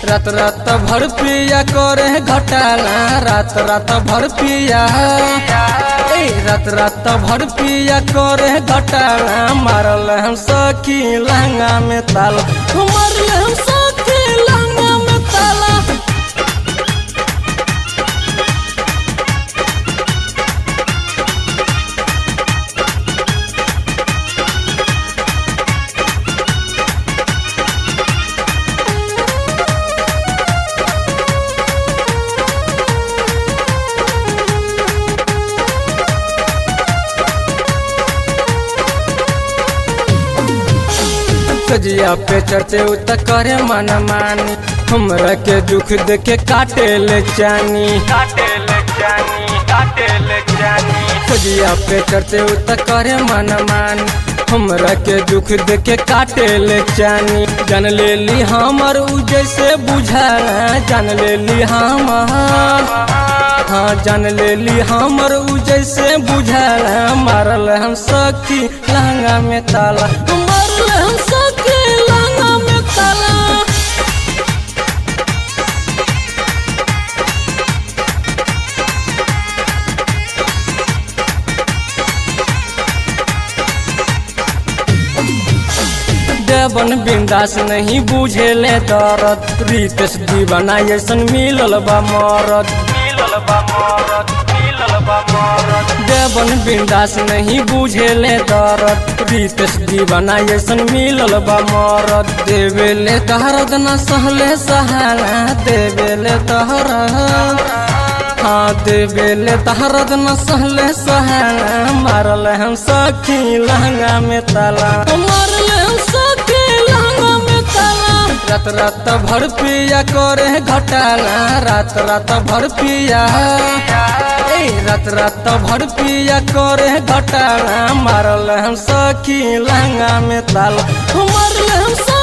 रात रात भर पिया करे घोटाला, रात रात भर पिया रात रात भर पिया करे घोटाला। मारल हम सखी लहंगा में ताला, मारल हम सखी लहंगा में ताला। सजिया पे चढ़ते उत करे मन मानी, हमरा के दुख देखे काटे ले जानी, काटे ले जानी, काटे ले जानी। सजिया पे चढ़ते उत करे मन मानी, हमरा के दुख देखे काटे ले जानी। जान ले ली हमर उ जैसे बुझाला, जान ले ली हमर, हाँ जान ले ली हमर उ जैसे बुझाला। मारल हम सखी लहंगा में ताला, मारल हम सखी लहंगा में ताला। देवन बिंदास नहीं बुझेले दर्द, रितेश दीवाना ऐसन मिलल बा मरद, मिलल बा मरद, मिलल बा मरद। देवन बिंदास नहीं बुझेले दर्द, रितेश दीवाना ऐसन मिलल बा मरद। देवेले दर्द न सहले सहाला, देवेले दर्द, हाँ देवेले दर्द न सहले सहाला। मारल हम सखी लहंगा में ताला, मारल हम सखी लहंगा में ताला। रात रात भर पिया करे घोटाला, रात रात भर पिया रात रात भर पिया करे घोटाला। मारल हम सखी लहंगा में ताला, मारल हम